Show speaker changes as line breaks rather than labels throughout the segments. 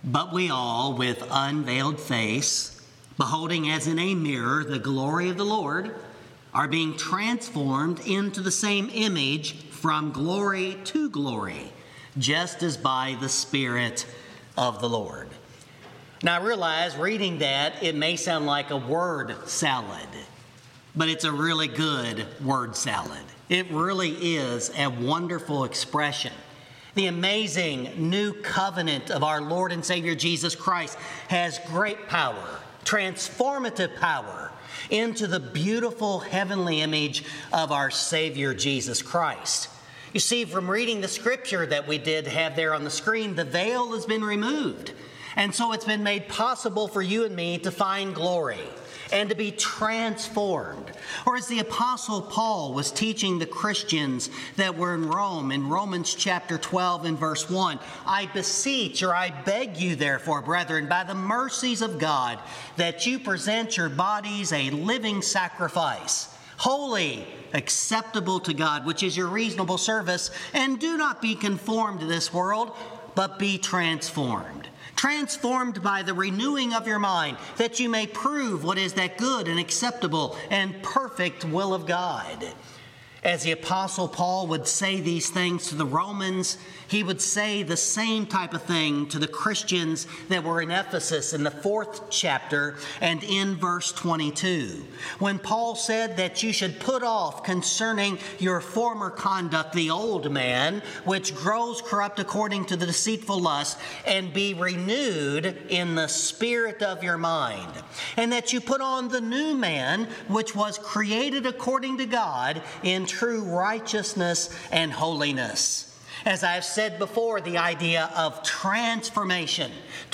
But we all, with unveiled face, beholding as in a mirror the glory of the Lord, are being transformed into the same image from glory to glory, just as by the Spirit of the Lord. Now I realize reading that it may sound like a word salad, but it's a really good word salad. It really is a wonderful expression. The amazing new covenant of our Lord and Savior Jesus Christ has great power, transformative power, into the beautiful heavenly image of our Savior Jesus Christ. You see, from reading the scripture that we did have there on the screen, the veil has been removed. And so it's been made possible for you and me to find glory and to be transformed. Or as the Apostle Paul was teaching the Christians that were in Rome, in Romans chapter 12 and verse 1, I beseech, or I beg you therefore, brethren, by the mercies of God, that you present your bodies a living sacrifice, holy, acceptable to God, which is your reasonable service, and do not be conformed to this world, but be transformed. Transformed by the renewing of your mind, that you may prove what is that good and acceptable and perfect will of God. As the Apostle Paul would say these things to the Romans, he would say the same type of thing to the Christians that were in Ephesus in the 4th chapter and in verse 22. When Paul said that you should put off concerning your former conduct the old man, which grows corrupt according to the deceitful lust, and be renewed in the spirit of your mind. And that you put on the new man, which was created according to God in true righteousness and holiness. As I've said before, the idea of transformation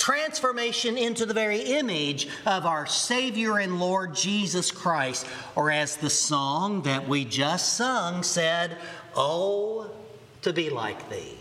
into the very image of our Savior and Lord Jesus Christ, or as the song that we just sung said, "Oh, to be like thee."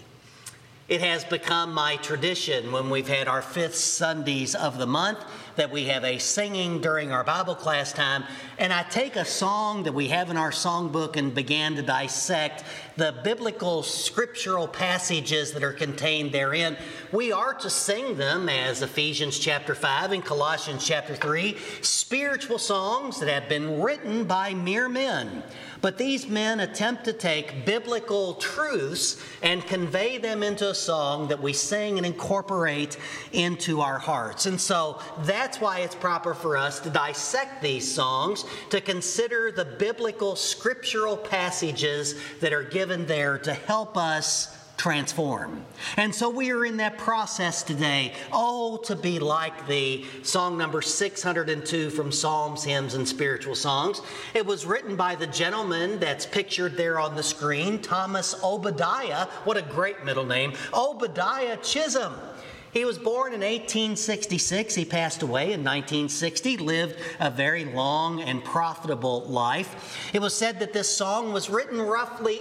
It has become my tradition when we've had our 5th Sundays of the month that we have a singing during our Bible class time, and I take a song that we have in our songbook and began to dissect the biblical scriptural passages that are contained therein. We are to sing them as Ephesians chapter 5 and Colossians chapter 3, spiritual songs that have been written by mere men. But these men attempt to take biblical truths and convey them into a song that we sing and incorporate into our hearts. And so that's why it's proper for us to dissect these songs, to consider the biblical scriptural passages that are given there to help us transform. And so we are in that process today. Oh, to be like thee, song number 602 from Psalms, Hymns, and Spiritual Songs. It was written by the gentleman that's pictured there on the screen, Thomas Obadiah. What a great middle name. Obadiah Chisholm. He was born in 1866. He passed away in 1960, lived a very long and profitable life. It was said that this song was written roughly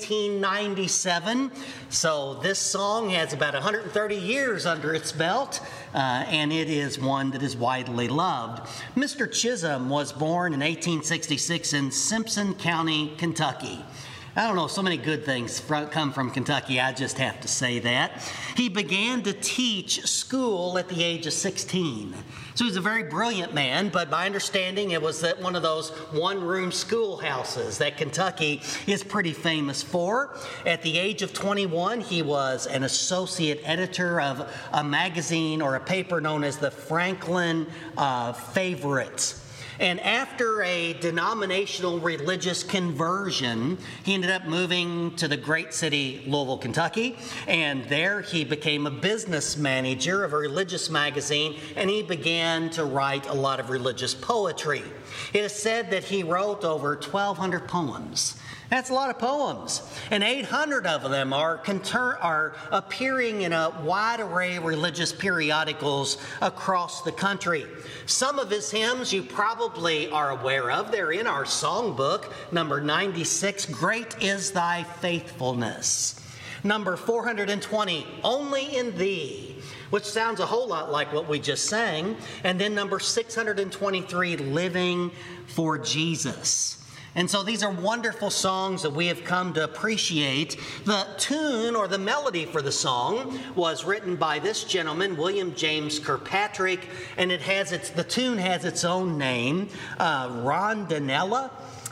1897. So this song has about 130 years under its belt, and it is one that is widely loved. Mr. Chisholm was born in 1866 in Simpson County, Kentucky. I don't know, so many good things come from Kentucky, I just have to say that. He began to teach school at the age of 16. So he was a very brilliant man, but my understanding it was at one of those one-room schoolhouses that Kentucky is pretty famous for. At the age of 21, he was an associate editor of a magazine or a paper known as the Franklin Favorites. And after a denominational religious conversion, he ended up moving to the great city, Louisville, Kentucky. And there he became a business manager of a religious magazine, and he began to write a lot of religious poetry. It is said that he wrote over 1,200 poems. That's a lot of poems. And 800 of them are appearing in a wide array of religious periodicals across the country. Some of his hymns you probably are aware of. They're in our songbook, number 96, Great is Thy Faithfulness. Number 420, Only in Thee, which sounds a whole lot like what we just sang. And then number 623, Living for Jesus. And so these are wonderful songs that we have come to appreciate. The tune or the melody for the song was written by this gentleman, William James Kirkpatrick, and the tune has its own name, Rondinella.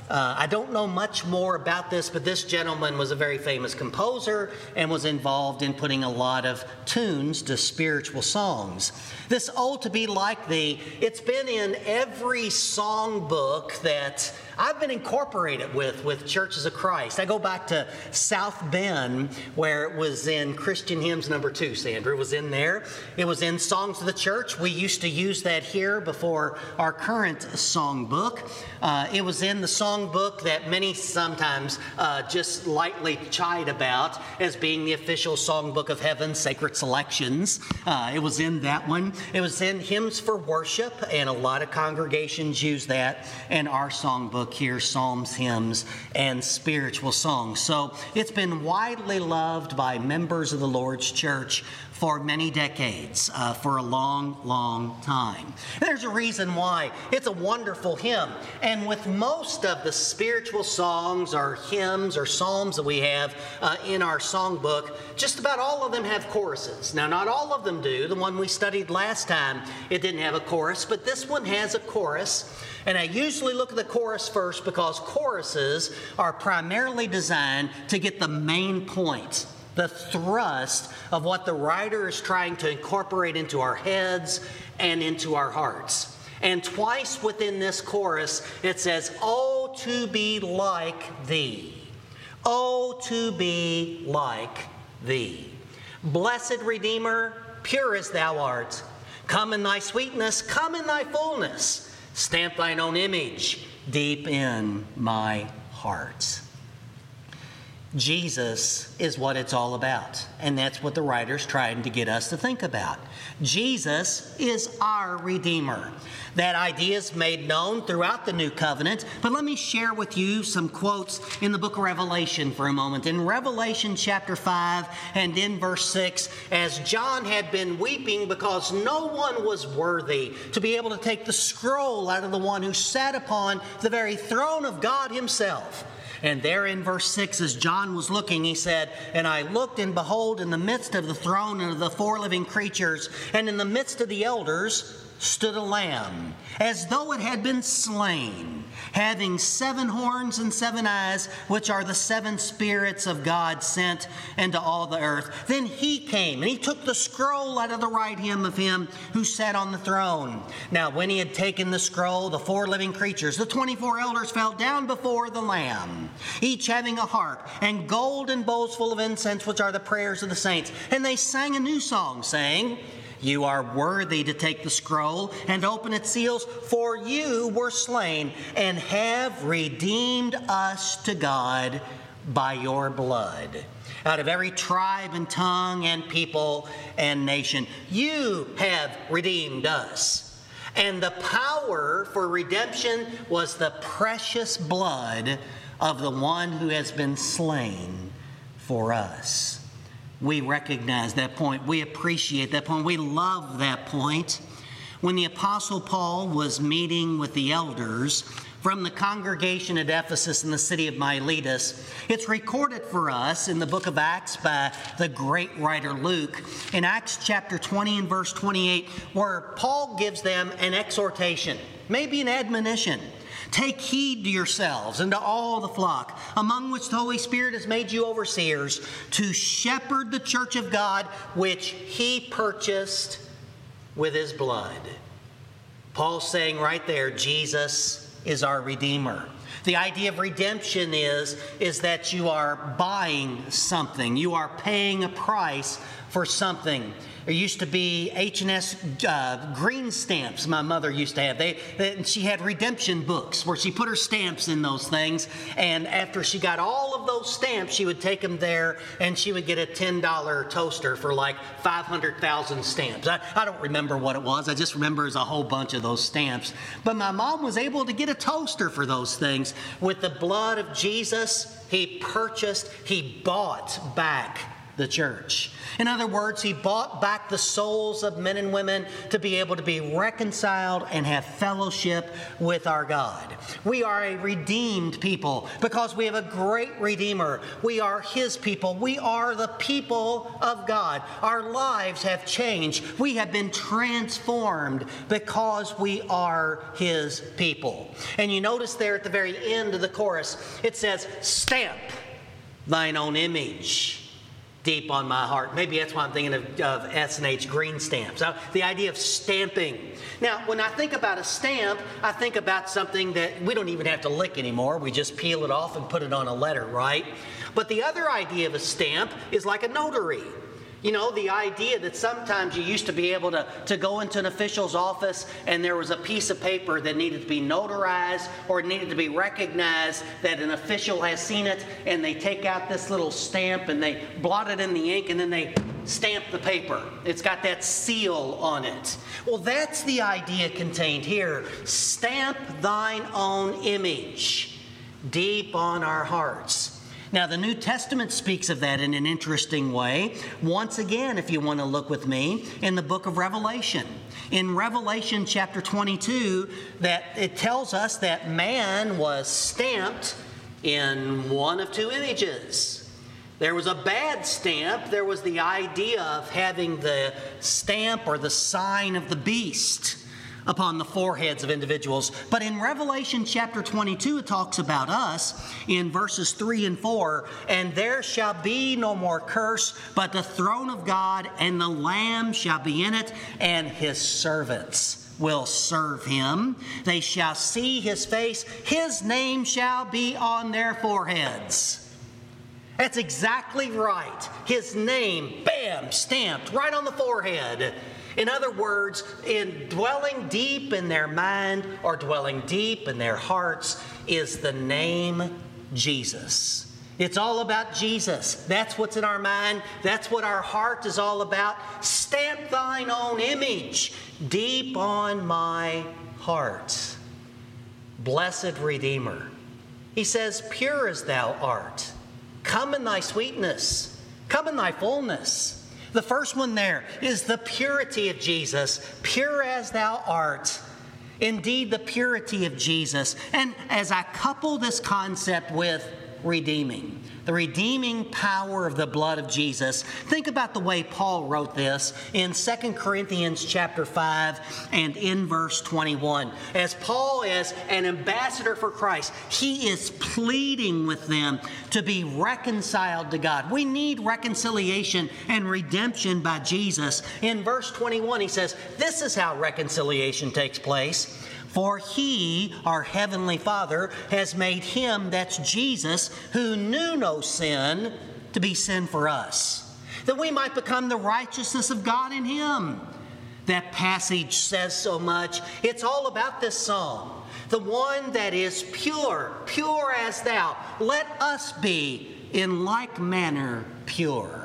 I don't know much more about this, but this gentleman was a very famous composer and was involved in putting a lot of tunes to spiritual songs. This "Oh, to Be Like Thee," it's been in every song book that I've been incorporated with Churches of Christ. I go back to South Bend, where it was in Christian Hymns number 2, Sandra. It was in there. It was in Songs of the Church. We used to use that here before our current song book. It was in the song book that many sometimes just lightly chide about as being the official song book of heaven, Sacred Selections. It was in that one. It was in Hymns for Worship, and a lot of congregations use that. And our song book here, Psalms, Hymns, and Spiritual Songs. So it's been widely loved by members of the Lord's Church for many decades, for a long, long time. There's a reason why. It's a wonderful hymn. And with most of the spiritual songs or hymns or psalms that we have in our songbook, just about all of them have choruses. Now, not all of them do. The one we studied last time, it didn't have a chorus, but this one has a chorus. And I usually look at the chorus first because choruses are primarily designed to get the main point, the thrust of what the writer is trying to incorporate into our heads and into our hearts. And twice within this chorus, it says, "Oh, to be like thee. Oh, to be like thee. Blessed Redeemer, pure as thou art. Come in thy sweetness, come in thy fullness. Stamp thine own image deep in my heart." Jesus is what it's all about, and that's what the writer's trying to get us to think about. Jesus is our Redeemer. That idea is made known throughout the New Covenant, but let me share with you some quotes in the book of Revelation for a moment. In Revelation chapter 5 and in verse 6, as John had been weeping because no one was worthy to be able to take the scroll out of the one who sat upon the very throne of God himself. And there in verse 6, as John was looking, he said, "And I looked, and behold, in the midst of the throne and of the 4 living creatures, and in the midst of the elders, stood a lamb, as though it had been slain, having 7 horns and 7 eyes, which are the 7 spirits of God sent into all the earth. Then he came, and he took the scroll out of the right hand of him who sat on the throne. Now when he had taken the scroll, the 4 living creatures, the 24 elders, fell down before the Lamb, each having a harp and golden bowls full of incense, which are the prayers of the saints. And they sang a new song, saying, 'You are worthy to take the scroll and open its seals, for you were slain and have redeemed us to God by your blood. Out of every tribe and tongue and people and nation, you have redeemed us.' And the power for redemption was the precious blood of the one who has been slain for us." We recognize that point. We appreciate that point. We love that point. When the Apostle Paul was meeting with the elders from the congregation at Ephesus in the city of Miletus, it's recorded for us in the book of Acts by the great writer Luke, in Acts chapter 20 and verse 28, where Paul gives them an exhortation, maybe an admonition. "Take heed to yourselves and to all the flock, among which the Holy Spirit has made you overseers, to shepherd the church of God, which he purchased with his blood." Paul's saying right there, Jesus is our Redeemer. The idea of redemption is that you are buying something. You are paying a price for something. There used to be H&S green stamps my mother used to have. She had redemption books where she put her stamps in those things. And after she got all of those stamps, she would take them there and she would get a $10 toaster for like 500,000 stamps. I don't remember what it was. I just remember there's a whole bunch of those stamps. But my mom was able to get a toaster for those things. With the blood of Jesus, he bought back the church. In other words, he bought back the souls of men and women to be able to be reconciled and have fellowship with our God. We are a redeemed people because we have a great Redeemer. We are His people. We are the people of God. Our lives have changed. We have been transformed because we are His people. And you notice there at the very end of the chorus, it says, "Stamp thine own image deep on my heart." Maybe that's why I'm thinking of S&H green stamps. The idea of stamping. Now, when I think about a stamp, I think about something that we don't even have to lick anymore. We just peel it off and put it on a letter, right? But the other idea of a stamp is like a notary. You know, the idea that sometimes you used to be able to go into an official's office and there was a piece of paper that needed to be notarized or needed to be recognized that an official has seen it, and they take out this little stamp and they blot it in the ink and then they stamp the paper. It's got that seal on it. Well, that's the idea contained here. Stamp thine own image deep on our hearts. Now, the New Testament speaks of that in an interesting way. Once again, if you want to look with me, in the book of Revelation. In Revelation chapter 22, that it tells us that man was stamped in one of two images. There was a bad stamp. There was the idea of having the stamp or the sign of the beast upon the foreheads of individuals. But in Revelation chapter 22, it talks about us in verses 3 and 4. "And there shall be no more curse, but the throne of God and the Lamb shall be in it, and His servants will serve Him. They shall see His face. His name shall be on their foreheads." That's exactly right. His name, bam, stamped right on the forehead. In other words, in dwelling deep in their mind or dwelling deep in their hearts is the name Jesus. It's all about Jesus. That's what's in our mind. That's what our heart is all about. Stamp thine own image deep on my heart. Blessed Redeemer. He says, "Pure as thou art. Come in thy sweetness. Come in thy fullness." The first one there is the purity of Jesus. Pure as thou art. Indeed, the purity of Jesus. And as I couple this concept with redeeming, the redeeming power of the blood of Jesus, think about the way Paul wrote this in 2 Corinthians chapter 5 and in verse 21. As Paul is an ambassador for Christ, he is pleading with them to be reconciled to God. We need reconciliation and redemption by Jesus. In verse 21, he says, this is how reconciliation takes place. "For He, our Heavenly Father, has made Him," that's Jesus, "who knew no sin, to be sin for us, that we might become the righteousness of God in Him." That passage says so much. It's all about this song. The one that is pure, pure as thou. Let us be in like manner pure.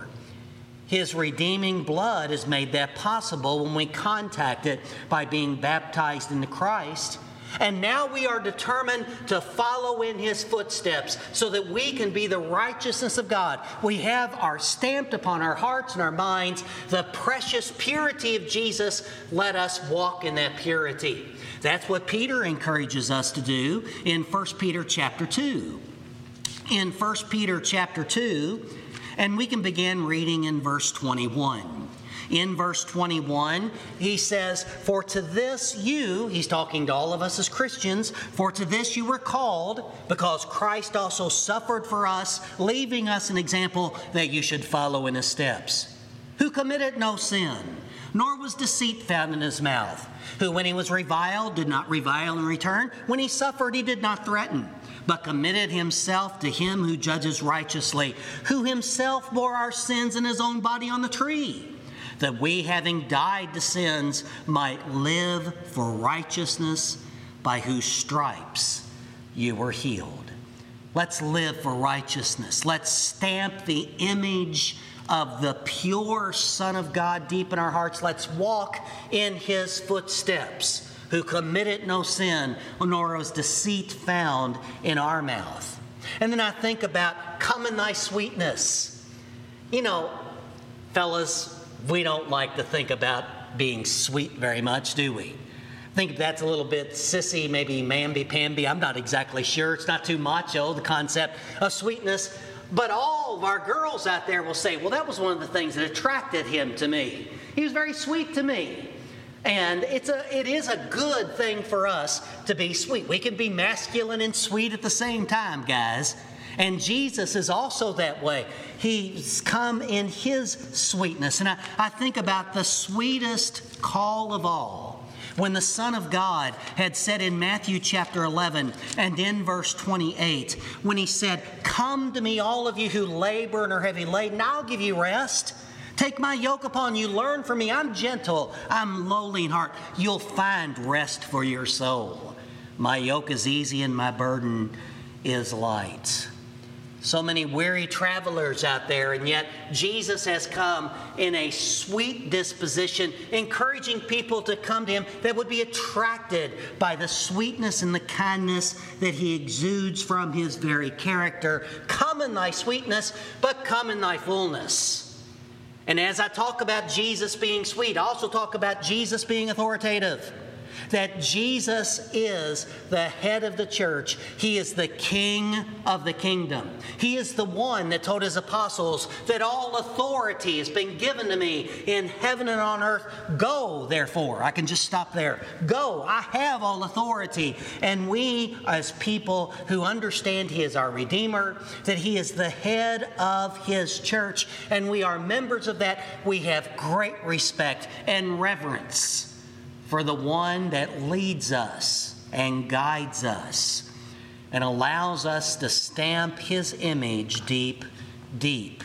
His redeeming blood has made that possible when we contact it by being baptized into Christ. And now we are determined to follow in His footsteps so that we can be the righteousness of God. We have our stamped upon our hearts and our minds the precious purity of Jesus. Let us walk in that purity. That's what Peter encourages us to do in 1 Peter chapter 2. In 1 Peter chapter 2, and we can begin reading in verse 21. In verse 21, he says, "For to this you," he's talking to all of us as Christians, "for to this you were called, because Christ also suffered for us, leaving us an example that you should follow in His steps. Who committed no sin, nor was deceit found in His mouth. Who, when He was reviled, did not revile in return. When He suffered, He did not threaten, but committed Himself to Him who judges righteously, who Himself bore our sins in His own body on the tree, that we, having died to sins, might live for righteousness, by whose stripes you were healed." Let's live for righteousness. Let's stamp the image of the pure Son of God deep in our hearts. Let's walk in His footsteps, who committed no sin, nor was deceit found in our mouth. And then I think about, "Come in thy sweetness." You know, fellas, we don't like to think about being sweet very much, do we? I think that's a little bit sissy, maybe mamby-pamby. I'm not exactly sure. It's not too macho, the concept of sweetness. But all of our girls out there will say, well, that was one of the things that attracted him to me. He was very sweet to me. And it is a good thing for us to be sweet. We can be masculine and sweet at the same time, guys. And Jesus is also that way. He's come in his sweetness. And I think about the sweetest call of all, when the Son of God had said in Matthew chapter 11 and in verse 28, when he said, "Come to me, all of you who labor and are heavy laden, I'll give you rest. Take my yoke upon you, learn from me. I'm gentle, I'm lowly in heart. You'll find rest for your soul. My yoke is easy and my burden is light." So many weary travelers out there, and yet Jesus has come in a sweet disposition, encouraging people to come to him that would be attracted by the sweetness and the kindness that he exudes from his very character. Come in thy sweetness, but come in thy fullness. And as I talk about Jesus being sweet, I also talk about Jesus being authoritative. That Jesus is the head of the church. He is the king of the kingdom. He is the one that told his apostles that all authority has been given to me in heaven and on earth. Go, therefore. I can just stop there. Go. I have all authority. And we, as people who understand he is our Redeemer, that he is the head of his church, and we are members of that, we have great respect and reverence for the one that leads us and guides us and allows us to stamp his image deep, deep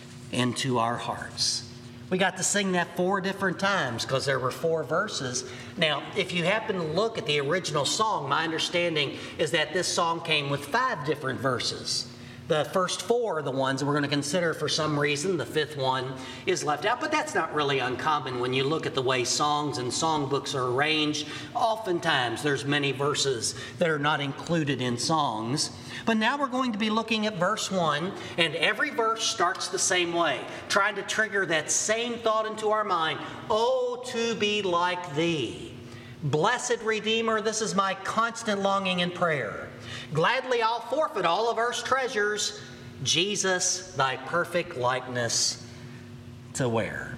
into our hearts. We got to sing that 4 different times because there were 4 verses. Now, if you happen to look at the original song, my understanding is that this song came with 5 different verses. The first 4 are the ones that we're going to consider for some reason. The 5th one is left out, but that's not really uncommon when you look at the way songs and songbooks are arranged. Oftentimes, there's many verses that are not included in songs. But now we're going to be looking at verse 1, and every verse starts the same way, trying to trigger that same thought into our mind. Oh, to be like thee. Blessed Redeemer, this is my constant longing and prayer. Gladly I'll forfeit all of earth's treasures, Jesus, thy perfect likeness to wear.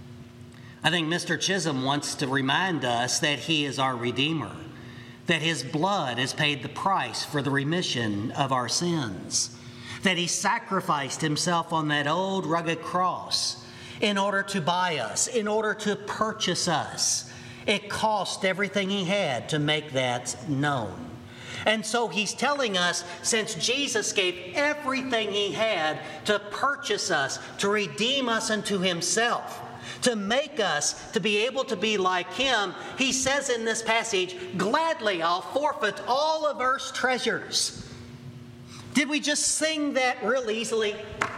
I think Mr. Chisholm wants to remind us that he is our Redeemer, that his blood has paid the price for the remission of our sins, that he sacrificed himself on that old rugged cross in order to buy us, in order to purchase us. It cost everything he had to make that known. And so he's telling us, since Jesus gave everything he had to purchase us, to redeem us unto himself, to make us to be able to be like him, he says in this passage, gladly I'll forfeit all of earth's treasures. Did we just sing that real easily?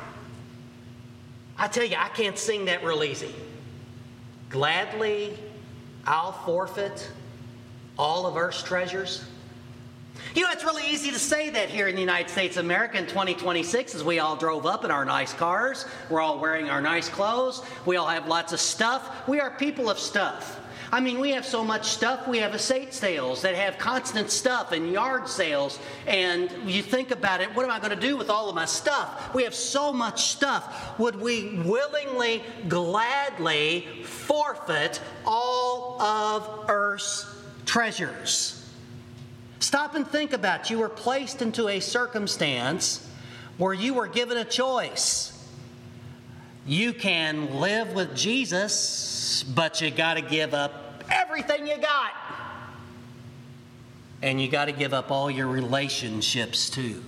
I tell you, I can't sing that real easy. Gladly I'll forfeit all of earth's treasures. You know, it's really easy to say that here in the United States of America in 2026 as we all drove up in our nice cars. We're all wearing our nice clothes. We all have lots of stuff. We are people of stuff. I mean, we have so much stuff. We have estate sales that have constant stuff and yard sales. And you think about it, what am I going to do with all of my stuff? We have so much stuff. Would we willingly, gladly forfeit all of earth's treasures? Stop and think about it. You were placed into a circumstance where you were given a choice. You can live with Jesus, but you got to give up everything you got. And you got to give up all your relationships too.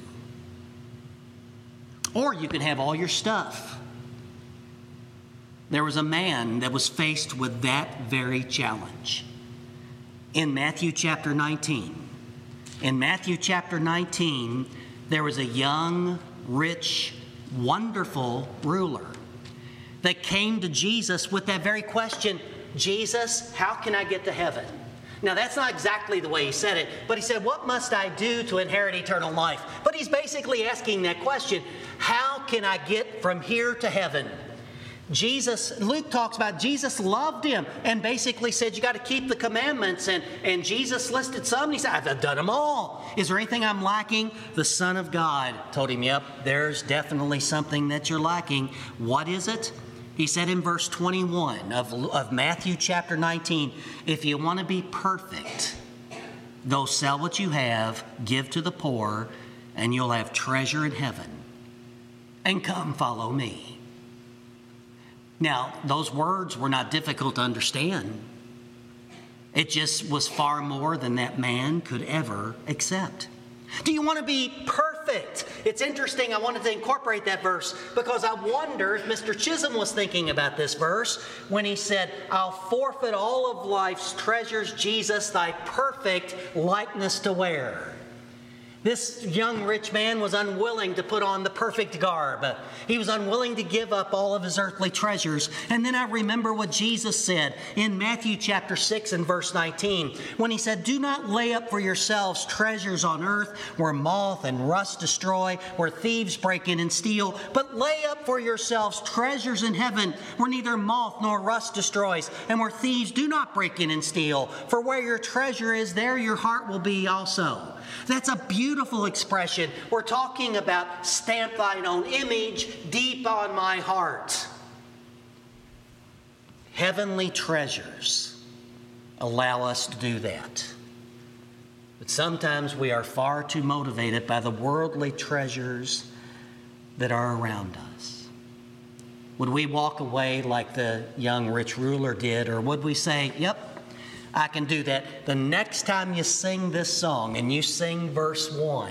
Or you can have all your stuff. There was a man that was faced with that very challenge. In Matthew chapter 19. In Matthew chapter 19, there was a young, rich, wonderful ruler that came to Jesus with that very question, Jesus, how can I get to heaven? Now, that's not exactly the way he said it, but he said, what must I do to inherit eternal life? But he's basically asking that question, how can I get from here to heaven? Luke talks about Jesus loved him and basically said, you got to keep the commandments. And Jesus listed some. And he said, I've done them all. Is there anything I'm lacking? The Son of God told him, yep, there's definitely something that you're lacking. What is it? He said in verse 21 of Matthew chapter 19, if you want to be perfect, go sell what you have, give to the poor, and you'll have treasure in heaven. And come follow me. Now, those words were not difficult to understand. It just was far more than that man could ever accept. Do you want to be perfect? It's interesting. I wanted to incorporate that verse because I wonder if Mr. Chisholm was thinking about this verse when he said, I'll forfeit all of life's treasures, Jesus, thy perfect likeness to wear. This young rich man was unwilling to put on the perfect garb. He was unwilling to give up all of his earthly treasures. And then I remember what Jesus said in Matthew chapter 6 and verse 19, when he said, do not lay up for yourselves treasures on earth where moth and rust destroy, where thieves break in and steal, but lay up for yourselves treasures in heaven where neither moth nor rust destroys, and where thieves do not break in and steal. For where your treasure is, there your heart will be also. That's a beautiful expression. We're talking about stamp thine own image deep on my heart. Heavenly treasures allow us to do that. But sometimes we are far too motivated by the worldly treasures that are around us. Would we walk away like the young rich ruler did, or would we say, yep, I can do that? The next time you sing this song and you sing verse 1,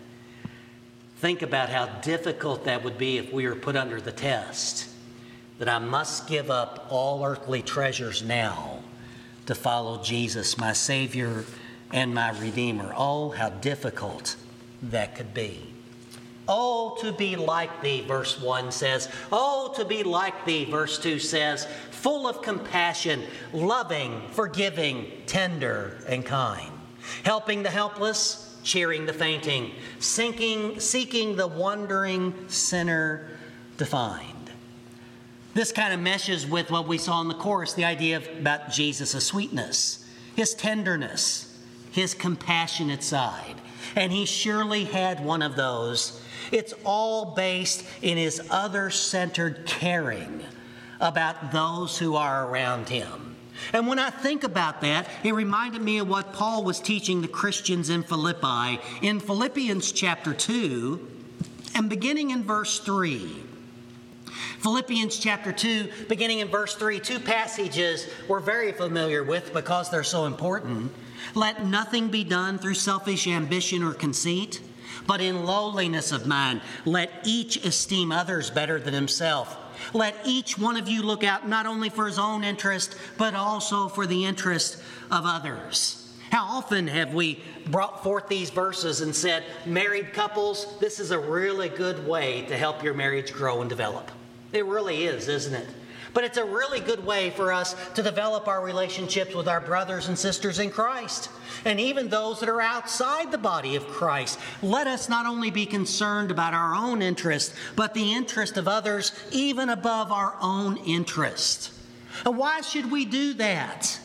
think about how difficult that would be if we were put under the test. That I must give up all earthly treasures now to follow Jesus, my Savior and my Redeemer. Oh, how difficult that could be. Oh, to be like thee, verse 1 says. Oh, to be like thee, verse 2 says. Full of compassion, loving, forgiving, tender, and kind. Helping the helpless, cheering the fainting, seeking the wandering sinner to find. This kind of meshes with what we saw in the chorus, the idea about Jesus' sweetness, his tenderness, his compassionate side. And he surely had one of those. It's all based in his other-centered caring about those who are around him. And when I think about that, it reminded me of what Paul was teaching the Christians in Philippi, in Philippians chapter 2, and beginning in verse 3. Philippians chapter 2, beginning in verse 3, two passages we're very familiar with because they're so important. Let nothing be done through selfish ambition or conceit, but in lowliness of mind, let each esteem others better than himself. Let each one of you look out not only for his own interest, but also for the interest of others. How often have we brought forth these verses and said, married couples, this is a really good way to help your marriage grow and develop. It really is, isn't it? But it's a really good way for us to develop our relationships with our brothers and sisters in Christ, and even those that are outside the body of Christ. Let us not only be concerned about our own interest, but the interest of others, even above our own interest. And why should we do that?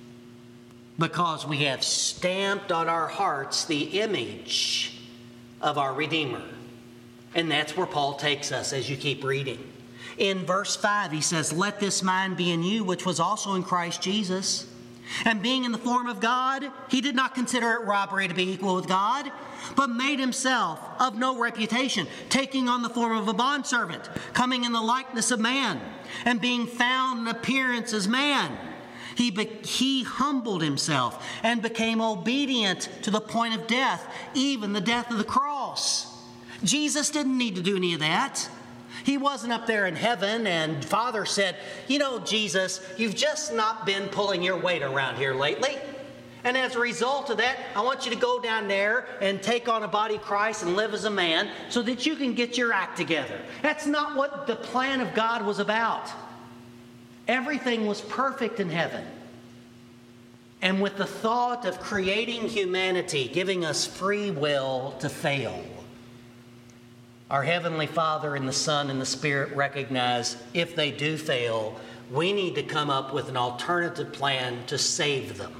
Because we have stamped on our hearts the image of our Redeemer. And that's where Paul takes us as you keep reading. In verse 5, he says, let this mind be in you, which was also in Christ Jesus. And being in the form of God, he did not consider it robbery to be equal with God, but made himself of no reputation, taking on the form of a bondservant, coming in the likeness of man, and being found in appearance as man. He humbled himself and became obedient to the point of death, even the death of the cross. Jesus didn't need to do any of that. He wasn't up there in heaven and Father said, you know, Jesus, you've just not been pulling your weight around here lately. And as a result of that, I want you to go down there and take on a body of Christ and live as a man so that you can get your act together. That's not what the plan of God was about. Everything was perfect in heaven. And with the thought of creating humanity, giving us free will to fail. Our Heavenly Father and the Son and the Spirit recognize if they do fail, we need to come up with an alternative plan to save them.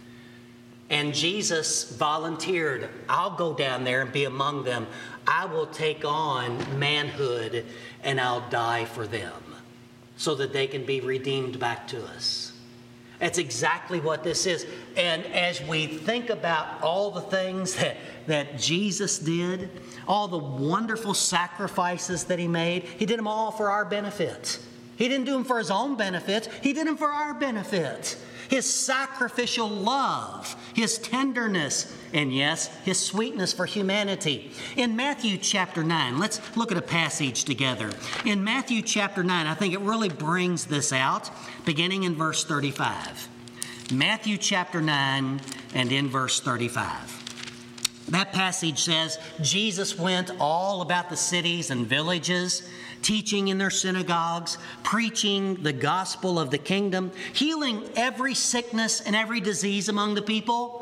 And Jesus volunteered, I'll go down there and be among them. I will take on manhood and I'll die for them so that they can be redeemed back to us. That's exactly what this is. And as we think about all the things that Jesus did, all the wonderful sacrifices that he made, he did them all for our benefit. He didn't do them for his own benefit. He did them for our benefit. His sacrificial love, his tenderness, and yes, his sweetness for humanity. In Matthew chapter 9, let's look at a passage together. In Matthew chapter 9, I think it really brings this out, beginning in verse 35. Matthew chapter 9 and in verse 35. That passage says, Jesus went all about the cities and villages, teaching in their synagogues, preaching the gospel of the kingdom, healing every sickness and every disease among the people.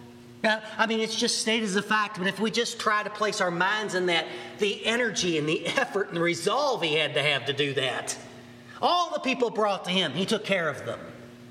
It's just stated as a fact, but if we just try to place our minds in that, the energy and the effort and the resolve he had to have to do that. All the people brought to him, he took care of them.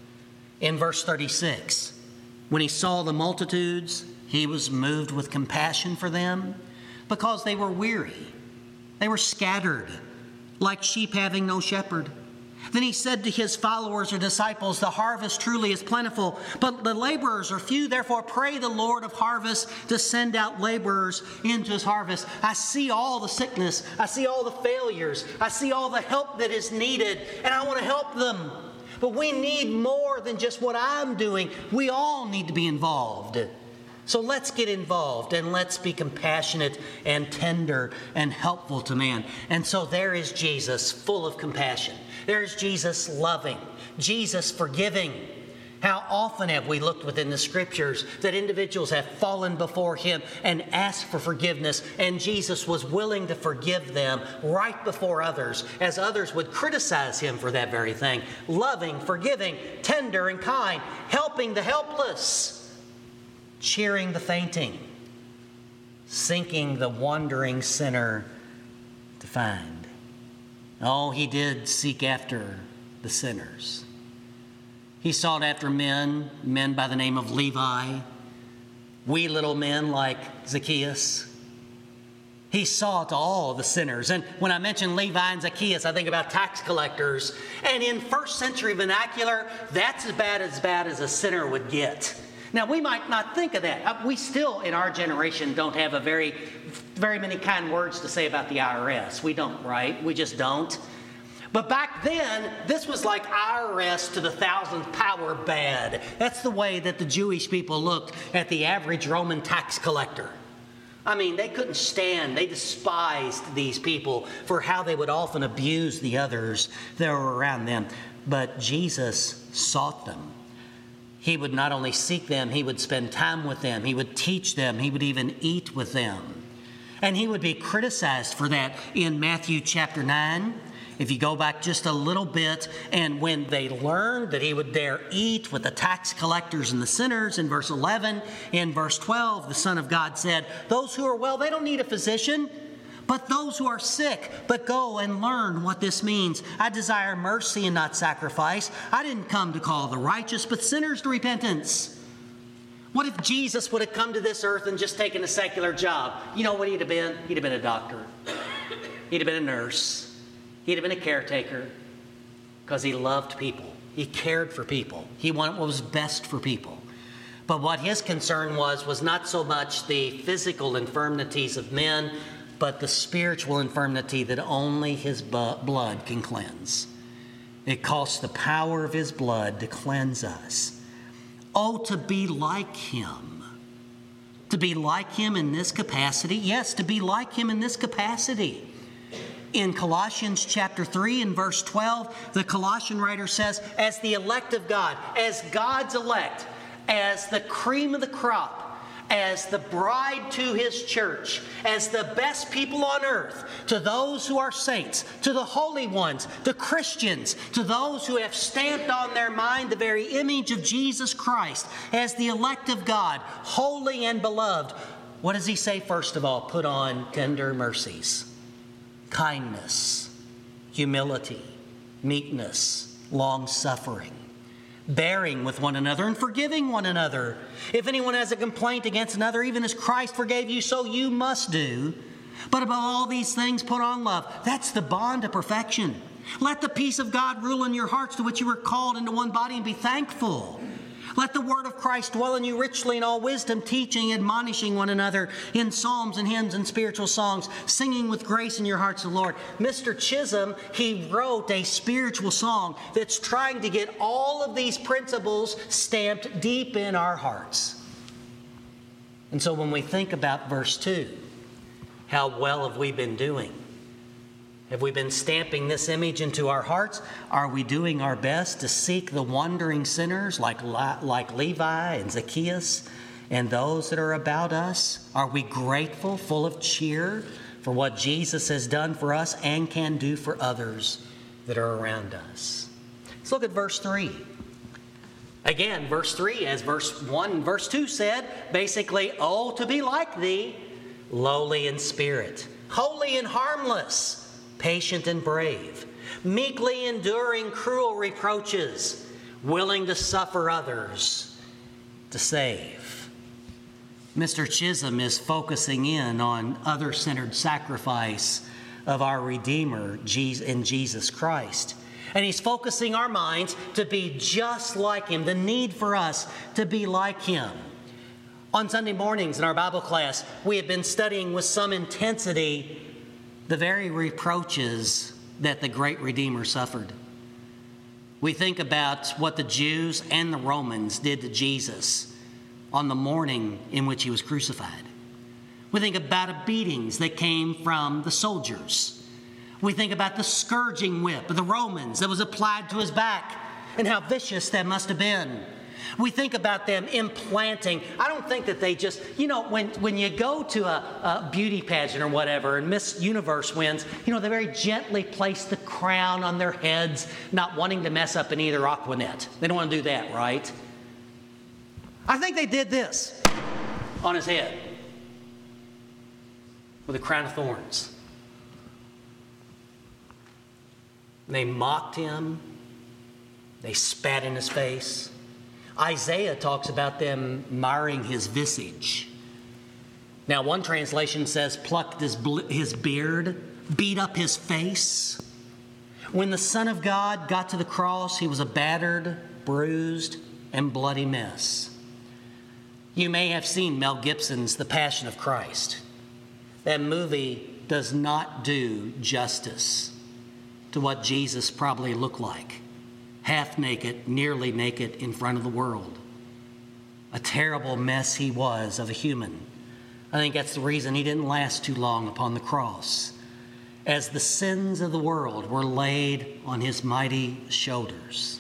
In verse 36, when he saw the multitudes, he was moved with compassion for them because they were weary. They were scattered like sheep having no shepherd. Then he said to his followers or disciples, the harvest truly is plentiful, but the laborers are few. Therefore, pray the Lord of harvest to send out laborers into his harvest. I see all the sickness. I see all the failures. I see all the help that is needed, and I want to help them. But we need more than just what I'm doing. We all need to be involved. So let's get involved and let's be compassionate and tender and helpful to man. And so there is Jesus, full of compassion. There's Jesus loving, Jesus forgiving. How often have we looked within the scriptures that individuals have fallen before him and asked for forgiveness, and Jesus was willing to forgive them right before others, as others would criticize him for that very thing. Loving, forgiving, tender and kind, helping the helpless, cheering the fainting, seeking the wandering sinner to find. Oh, he did seek after the sinners. He sought after men by the name of Levi, wee little men like Zacchaeus. He sought all the sinners. And when I mention Levi and Zacchaeus, I think about tax collectors. And in first century vernacular, that's as bad as a sinner would get. Now, we might not think of that. We still, in our generation, don't have very many kind words to say about the IRS. We don't, right? We just don't. But back then, this was like IRS to the 1,000th power bad. That's the way that the Jewish people looked at the average Roman tax collector. They couldn't stand, they despised these people for how they would often abuse the others that were around them. But Jesus sought them. He would not only seek them, he would spend time with them. He would teach them. He would even eat with them. And he would be criticized for that in Matthew chapter 9. If you go back just a little bit, and when they learned that he would dare eat with the tax collectors and the sinners, in verse 11, in verse 12, the Son of God said, those who are well, they don't need a physician, but those who are sick. But go and learn what this means. I desire mercy and not sacrifice. I didn't come to call the righteous, but sinners to repentance. What if Jesus would have come to this earth and just taken a secular job? You know what he'd have been? He'd have been a doctor. He'd have been a nurse. He'd have been a caretaker, because he loved people. He cared for people. He wanted what was best for people. But what his concern was not so much the physical infirmities of men, but the spiritual infirmity that only his blood can cleanse. It costs the power of his blood to cleanse us. Oh, to be like him. To be like him in this capacity. Yes, to be like him in this capacity. In Colossians chapter 3 and verse 12, the Colossian writer says, as the elect of God, as God's elect, as the cream of the crop, as the bride to his church, as the best people on earth, to those who are saints, to the holy ones, to Christians, to those who have stamped on their mind the very image of Jesus Christ, as the elect of God, holy and beloved. What does he say first of all? Put on tender mercies. kindness, humility, meekness, long-suffering, bearing with one another and forgiving one another. If anyone has a complaint against another, even as Christ forgave you, so you must do. But above all these things, put on love. That's the bond of perfection. Let the peace of God rule in your hearts, to which you were called into one body, and be thankful. Let the word of Christ dwell in you richly in all wisdom, teaching, admonishing one another in psalms and hymns and spiritual songs, singing with grace in your hearts to the Lord. Mr. Chisholm, he wrote a spiritual song that's trying to get all of these principles stamped deep in our hearts. And so when we think about verse 2, how well have we been doing? Have we been stamping this image into our hearts? Are we doing our best to seek the wandering sinners like Levi and Zacchaeus and those that are about us? Are we grateful, full of cheer for what Jesus has done for us and can do for others that are around us? Let's look at verse 3. Again, verse 3, as verse 1 and verse 2 said, basically, oh, to be like thee, lowly in spirit, holy and harmless, patient and brave, meekly enduring cruel reproaches, willing to suffer others to save. Mr. Chisholm is focusing in on other-centered sacrifice of our Redeemer in Jesus Christ. And he's focusing our minds to be just like him, the need for us to be like him. On Sunday mornings in our Bible class, we have been studying with some intensity the very reproaches that the great Redeemer suffered. We think about what the Jews and the Romans did to Jesus on the morning in which he was crucified. We think about the beatings that came from the soldiers. We think about the scourging whip of the Romans that was applied to his back and how vicious that must have been. We think about them implanting. I don't think that they just, when you go to a beauty pageant or whatever and Miss Universe wins, they very gently place the crown on their heads, not wanting to mess up in either Aquanet. They don't want to do that, right? I think they did this on his head with a crown of thorns. They mocked him. They spat in his face. Isaiah talks about them marring his visage. Now, one translation says plucked his beard, beat up his face. When the Son of God got to the cross, he was a battered, bruised, and bloody mess. You may have seen Mel Gibson's The Passion of Christ. That movie does not do justice to what Jesus probably looked like. Half naked, nearly naked in front of the world. A terrible mess he was of a human. I think that's the reason he didn't last too long upon the cross, as the sins of the world were laid on his mighty shoulders.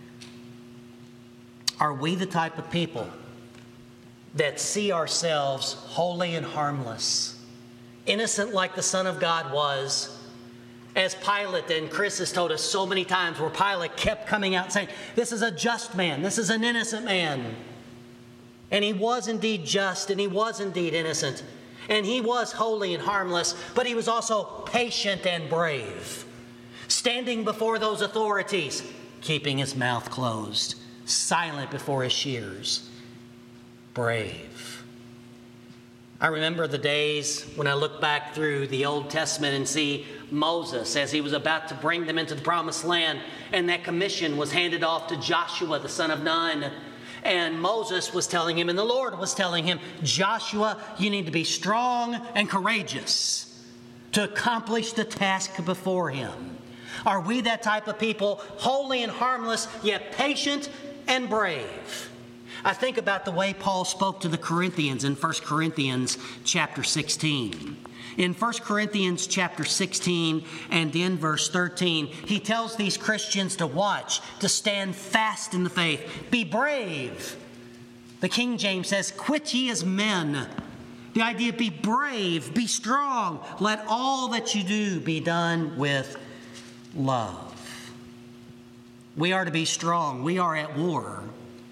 Are we the type of people that see ourselves holy and harmless, innocent like the Son of God was? As Pilate, and Chris has told us so many times, where Pilate kept coming out saying, this is a just man, this is an innocent man. And he was indeed just, and he was indeed innocent, and he was holy and harmless, but he was also patient and brave, standing before those authorities, keeping his mouth closed, silent before his shears, brave. I remember the days when I look back through the Old Testament and see Moses as he was about to bring them into the promised land, and that commission was handed off to Joshua, the son of Nun. And Moses was telling him, and the Lord was telling him, Joshua, you need to be strong and courageous to accomplish the task before him. Are we that type of people, holy and harmless, yet patient and brave? I think about the way Paul spoke to the Corinthians in 1 Corinthians chapter 16. In 1 Corinthians chapter 16 and in verse 13, he tells these Christians to watch, to stand fast in the faith, be brave. The King James says, quit ye as men. The idea, be brave, be strong. Let all that you do be done with love. We are to be strong. We are at war.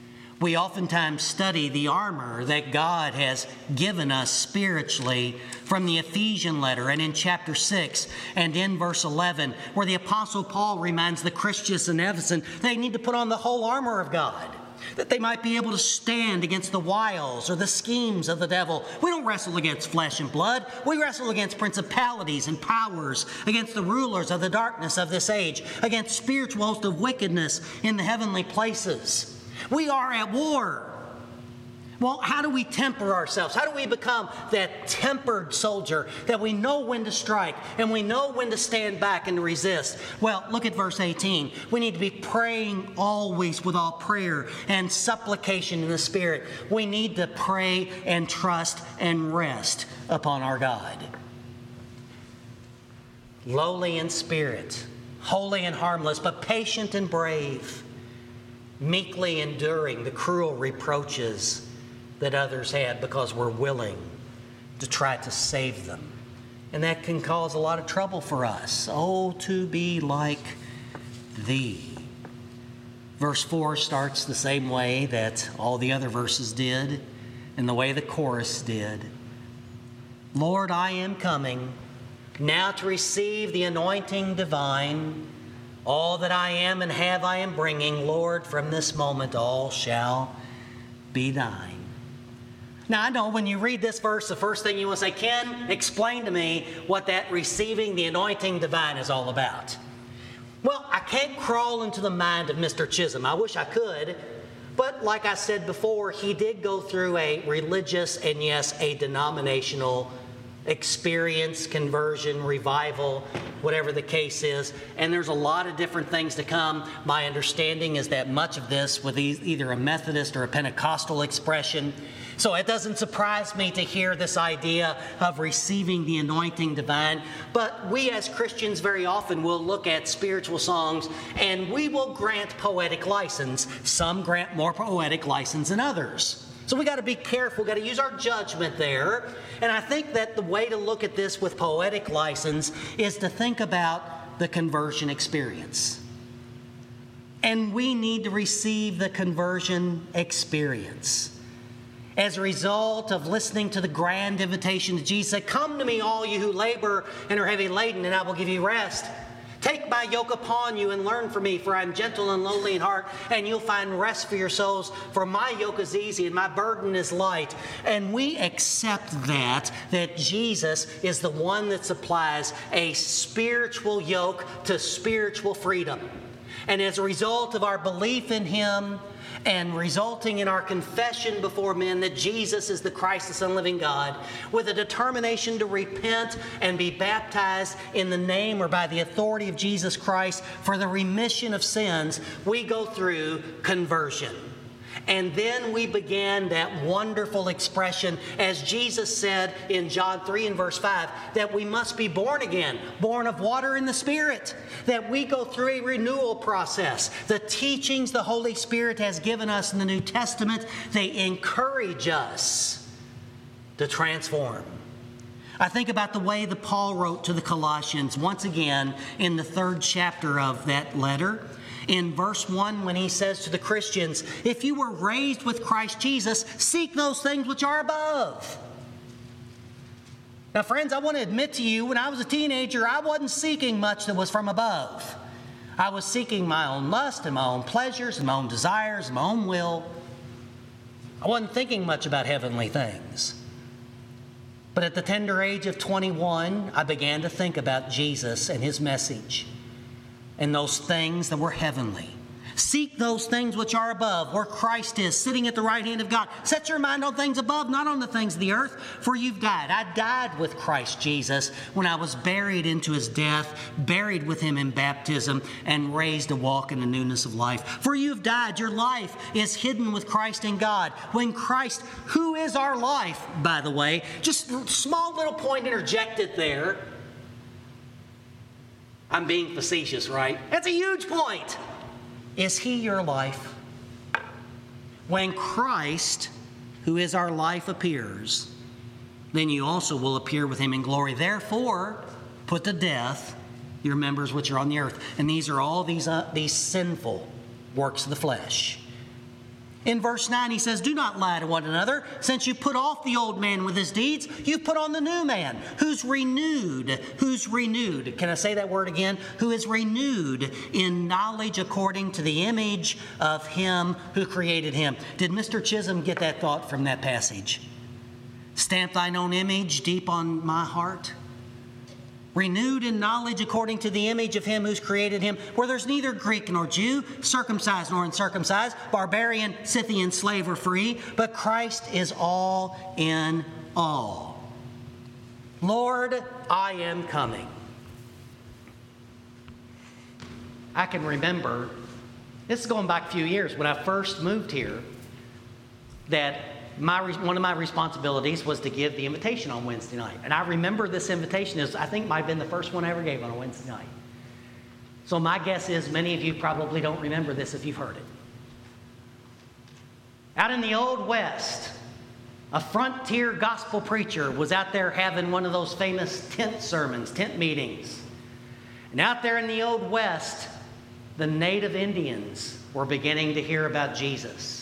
We oftentimes study the armor that God has given us spiritually from the Ephesian letter and in chapter 6 and in verse 11, where the Apostle Paul reminds the Christians in Ephesus they need to put on the whole armor of God, that they might be able to stand against the wiles or the schemes of the devil. We don't wrestle against flesh and blood. We wrestle against principalities and powers, against the rulers of the darkness of this age, against spiritual hosts of wickedness in the heavenly places. We are at war. Well, how do we temper ourselves? How do we become that tempered soldier that we know when to strike and we know when to stand back and to resist? Well, look at verse 18. We need to be praying always with all prayer and supplication in the Spirit. We need to pray and trust and rest upon our God. Lowly in spirit, holy and harmless, but patient and brave, meekly enduring the cruel reproaches that others had because we're willing to try to save them. And that can cause a lot of trouble for us. Oh, to be like thee. Verse 4 starts the same way that all the other verses did and the way the chorus did. Lord, I am coming now to receive the anointing divine. All that I am and have I am bringing. Lord, from this moment all shall be thine. Now, I know when you read this verse, the first thing you want to say, Ken, explain to me what that receiving the anointing divine is all about. Well, I can't crawl into the mind of Mr. Chisholm. I wish I could. But like I said before, he did go through a religious and, yes, a denominational experience, conversion, revival, whatever the case is. And there's a lot of different things to come. My understanding is that much of this was either a Methodist or a Pentecostal expression. So it doesn't surprise me to hear this idea of receiving the anointing divine. But we as Christians very often will look at spiritual songs and we will grant poetic license. Some grant more poetic license than others. So we got to be careful, got to use our judgment there. And I think that the way to look at this with poetic license is to think about the conversion experience. And we need to receive the conversion experience. As a result of listening to the grand invitation that Jesus said, come to me all you who labor and are heavy laden, and I will give you rest. Take my yoke upon you and learn from me, for I am gentle and lowly in heart, and you'll find rest for your souls. For my yoke is easy and my burden is light. And we accept that Jesus is the one that supplies a spiritual yoke to spiritual freedom. And as a result of our belief in Him, and resulting in our confession before men that Jesus is the Christ, the Son of the living God, with a determination to repent and be baptized in the name or by the authority of Jesus Christ for the remission of sins, we go through conversion. And then we began that wonderful expression, as Jesus said in John 3 and verse 5, that we must be born again, born of water and the Spirit, that we go through a renewal process. The teachings the Holy Spirit has given us in the New Testament, they encourage us to transform. I think about the way that Paul wrote to the Colossians, once again in the 3rd chapter of that letter. In verse 1, when he says to the Christians, if you were raised with Christ Jesus, seek those things which are above. Now, friends, I want to admit to you, when I was a teenager, I wasn't seeking much that was from above. I was seeking my own lust and my own pleasures and my own desires and my own will. I wasn't thinking much about heavenly things. But at the tender age of 21, I began to think about Jesus and His message. And those things that were heavenly. Seek those things which are above, where Christ is, sitting at the right hand of God. Set your mind on things above, not on the things of the earth, for you've died. I died with Christ Jesus when I was buried into His death, buried with Him in baptism, and raised to walk in the newness of life. For you've died. Your life is hidden with Christ in God. When Christ, who is our life, by the way, just a small little point interjected there. I'm being facetious, right? That's a huge point. Is He your life? When Christ, who is our life, appears, then you also will appear with Him in glory. Therefore, put to death your members which are on the earth. And these are all these sinful works of the flesh. In verse 9, he says, do not lie to one another. Since you put off the old man with his deeds, you've put on the new man, who's renewed. Can I say that word again? Who is renewed in knowledge according to the image of him who created him. Did Mr. Chisholm get that thought from that passage? Stamp thine own image deep on my heart. Renewed in knowledge according to the image of him who's created him, where there's neither Greek nor Jew, circumcised nor uncircumcised, barbarian, Scythian, slave or free, but Christ is all in all. Lord, I am coming. I can remember, this is going back a few years, when I first moved here, that one of my responsibilities was to give the invitation on Wednesday night. And I remember this invitation I think might have been the first one I ever gave on a Wednesday night. So my guess is many of you probably don't remember this if you've heard it. Out in the Old West, a frontier gospel preacher was out there having one of those famous tent sermons, tent meetings. And out there in the Old West, the native Indians were beginning to hear about Jesus.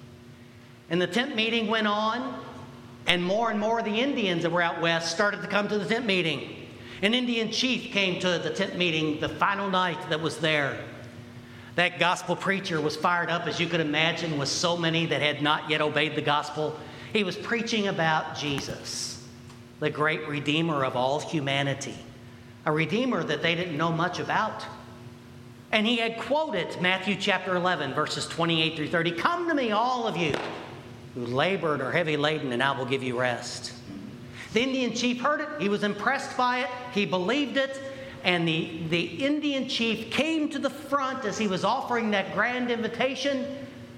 And the tent meeting went on, and more of the Indians that were out west started to come to the tent meeting. An Indian chief came to the tent meeting the final night that was there. That gospel preacher was fired up, as you could imagine, with so many that had not yet obeyed the gospel. He was preaching about Jesus, the great Redeemer of all humanity, a Redeemer that they didn't know much about. And he had quoted Matthew chapter 11, verses 28 through 30. Come to me, all of you who labored or heavy laden, and I will give you rest. The Indian chief heard it. He was impressed by it. He believed it. And the Indian chief came to the front as he was offering that grand invitation,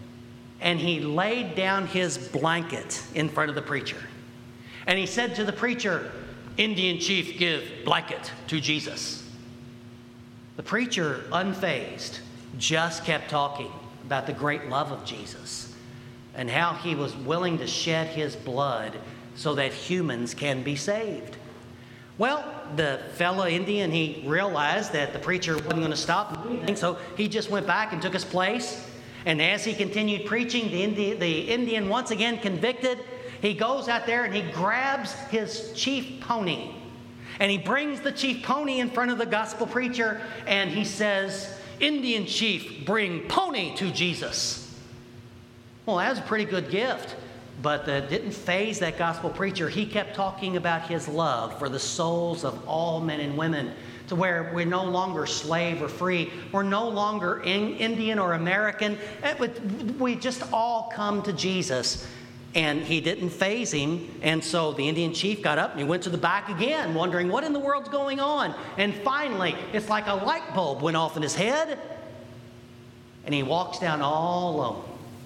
and he laid down his blanket in front of the preacher. And he said to the preacher, Indian chief, give blanket to Jesus. The preacher, unfazed, just kept talking about the great love of Jesus and how he was willing to shed his blood so that humans can be saved. Well, the fellow Indian, he realized that the preacher wasn't going to stop and do anything, so he just went back and took his place. And as he continued preaching, the Indian, once again convicted, he goes out there and he grabs his chief pony. And he brings the chief pony in front of the gospel preacher, and he says, Indian chief, bring pony to Jesus. Well, that was a pretty good gift, but that didn't faze that gospel preacher. He kept talking about his love for the souls of all men and women, to where we're no longer slave or free. We're no longer Indian or American. We just all come to Jesus. And he didn't faze him. And so the Indian chief got up and he went to the back again, wondering what in the world's going on. And finally, it's like a light bulb went off in his head. And he walks down all alone.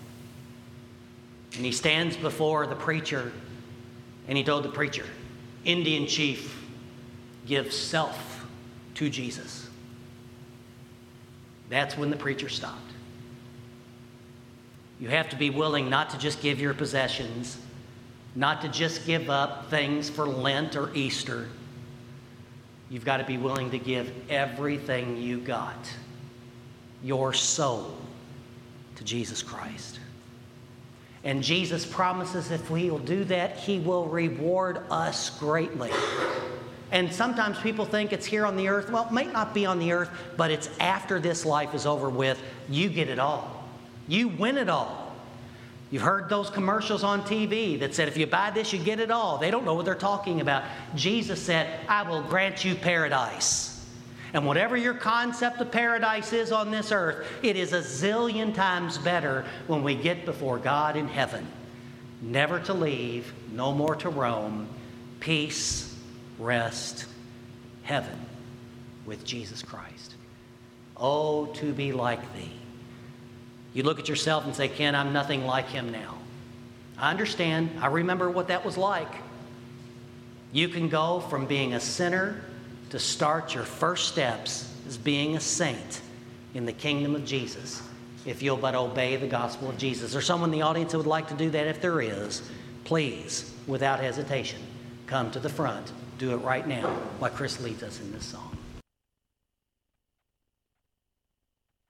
And he stands before the preacher, and he told the preacher, Indian chief, give self to Jesus. That's when the preacher stopped. You have to be willing not to just give your possessions, not to just give up things for Lent or Easter. You've got to be willing to give everything you got, your soul, to Jesus Christ. And Jesus promises if we will do that, he will reward us greatly. And sometimes people think it's here on the earth. Well, it might not be on the earth, but it's after this life is over with. You get it all. You win it all. You've heard those commercials on TV that said, if you buy this, you get it all. They don't know what they're talking about. Jesus said, I will grant you paradise. And whatever your concept of paradise is on this earth, it is a zillion times better when we get before God in heaven. Never to leave, no more to roam, peace, rest, heaven with Jesus Christ. Oh, to be like thee. You look at yourself and say, Ken, I'm nothing like him now. I understand. I remember what that was like. You can go from being a sinner to start your first steps as being a saint in the kingdom of Jesus, if you'll but obey the gospel of Jesus. There's someone in the audience who would like to do that. If there is, please, without hesitation, come to the front. Do it right now while Chris leads us in this song.